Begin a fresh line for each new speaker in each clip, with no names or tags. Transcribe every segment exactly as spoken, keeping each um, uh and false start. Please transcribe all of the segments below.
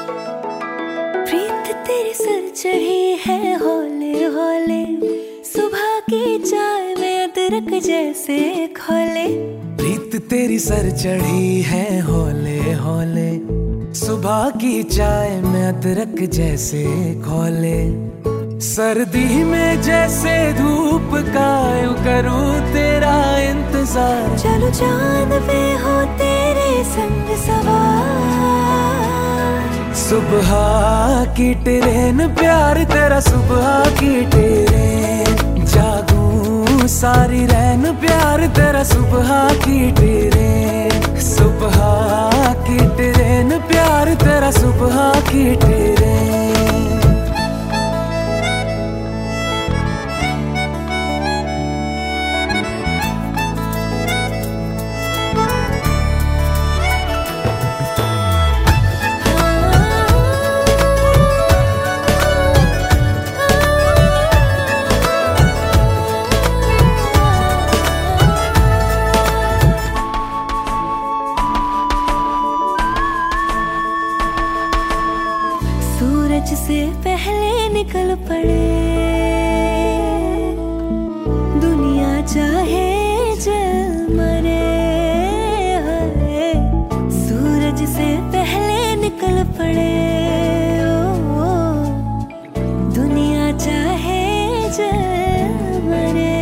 प्रीत तेरी सर चढ़ी है हौले हौले, सुबह की चाय में अदरक जैसे खोले।
प्रीत तेरी सर चढ़ी है हौले हौले, सुबह की चाय में अदरक जैसे खोले। सर्दी में जैसे धूप का यूं करूं तेरा इंतजार,
चलो चांद पे हो तेरे संग सवार।
सुबह की ट्रेन प्यार तेरा, सुबह की ट्रेन जागूं सारी रैन प्यार तेरा, सुबह की ट्रेन। सुबह की ट्रेन प्यार तेरा, सुबह की ट्रेन।
सूरज से पहले निकल पड़े, दुनिया चाहे जल मरे। सूरज से पहले निकल पड़े, ओ, ओ, दुनिया चाहे जल मरे।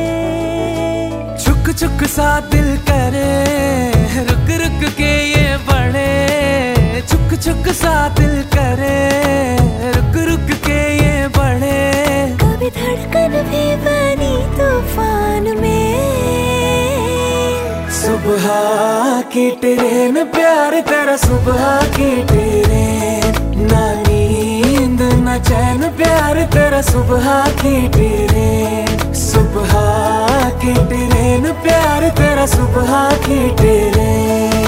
चुक चुक सा दिल करे, रुक रुक के ये बढ़े। चुक चुक सा दिल करे, रुक रुक के ये बढ़े।
कभी धड़कन भी बनी तूफान में।
सुबह की ट्रेन प्यार तेरा, सुबह की ट्रेन। ना नींद ना चैन प्यार तेरा, सुबह की ट्रेन। सुबह की ट्रेन प्यार तेरा, सुबह की ट्रेन।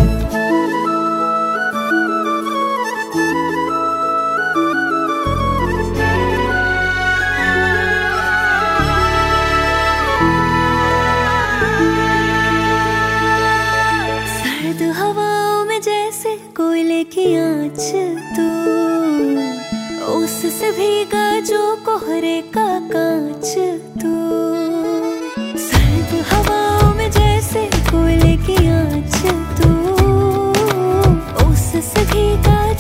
हवाओं में जैसे कोयले की आँच तू, उससे भीगा जो कोहरे का कांच तू। सर्द हवाओं में जैसे कोयले की आँच तू, उससे भीगा